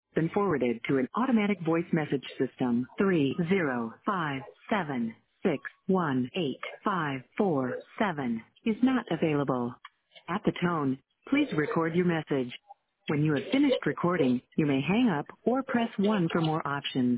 been forwarded to an automatic voice message system. 30576185447 is not available. At the tone, please record your message. When you have finished recording, you may hang up or press 1 for more options.